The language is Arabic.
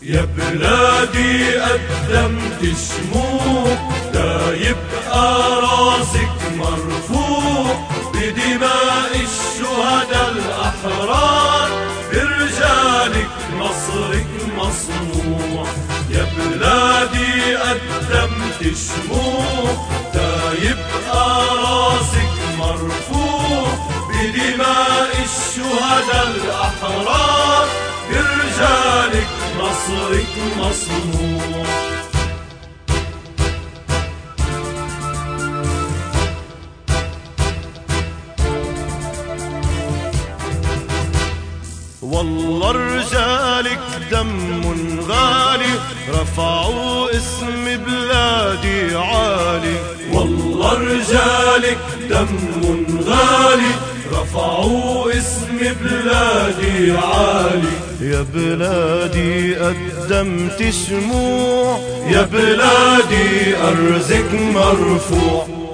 يا بلادي قدمت شموع، دا يبقى راسك مرفوع بدماء الشهداء الأحرار، برجالك نصرك مصنوع. يا بلادي قدمت شموع، دا يبقى راسك مرفوع بدماء الشهداء الأحرار، برجالك نصرك مصنوع. والله رجالك دم غالي، رفعوا اسم بلادي عالي. والله رجالك دم غالي، رفعوا اسم بلادي عالي. يا بلادي قدمت شموع، يا بلادي أرزك مرفوع.